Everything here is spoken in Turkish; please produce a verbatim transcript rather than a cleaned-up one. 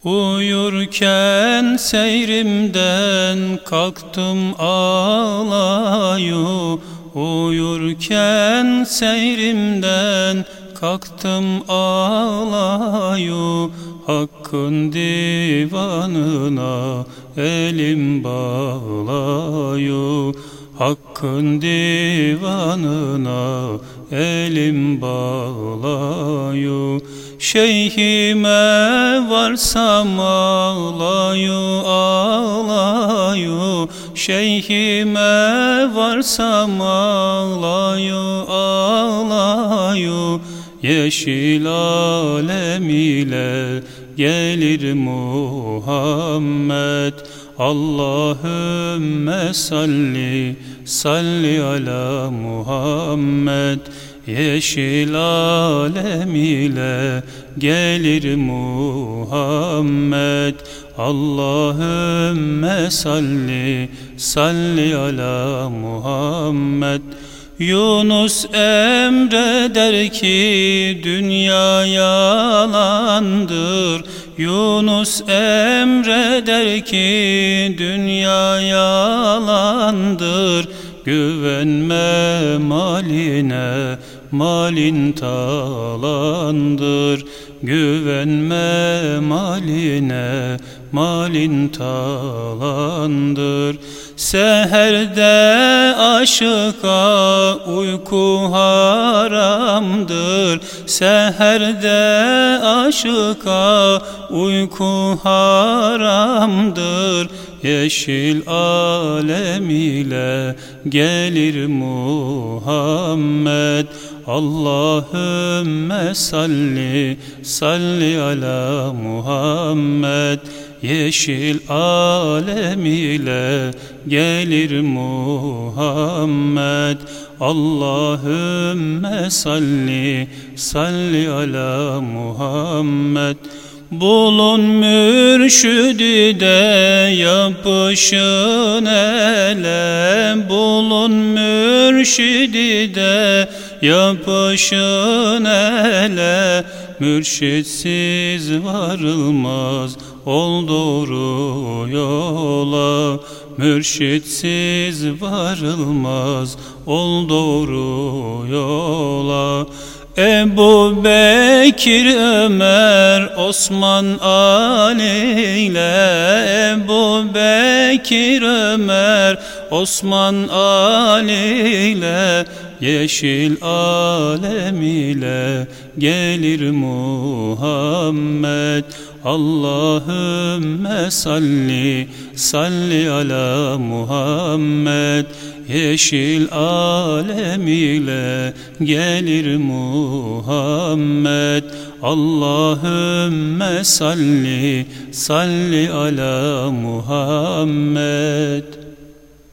Uyurken seyrimden kalktım ağlayu. Uyurken seyrimden kalktım ağlayu. Hakkın divanına elim bağlayu. Hakkın divanına elim bağlayu. Şeyhime varsam ağlayu ağlayu. Şeyhime varsam ağlayu ağlayu. Yeşil alem ile gelir Muhammed. Allahümme salli salli ala Muhammed. Yeşil alem ile gelir Muhammed. Allahümme salli salli ala Muhammed. Yunus emreder ki dünya yalandır. Yunus emreder ki dünya yalandır. Güvenme maline, malin talandır. Güvenme maline, malin talandır. Seherde aşıka uyku haramdır. Seherde aşıka uyku haramdır. Yeşil alem ile gelir Muhammed. Allahümme salli salli ala Muhammed. Yeşil alem ile gelir Muhammed. Allahümme salli salli ala Muhammed. Bulun mürşidi de yapışın ele. Bulun mürşidi de yapışın ele. Mürşitsiz varılmaz ol doğru yola. Mürşitsiz varılmaz ol doğru yola. Ebu Bekir, Ömer, Osman, Ali ile. Ebu Bekir, Ömer, Osman, Ali ile. Yeşil alem ile gelir Muhammed. Allahümme salli salli ala Muhammed. Yeşil alem ile gelir Muhammed. Allahümme salli salli ala Muhammed.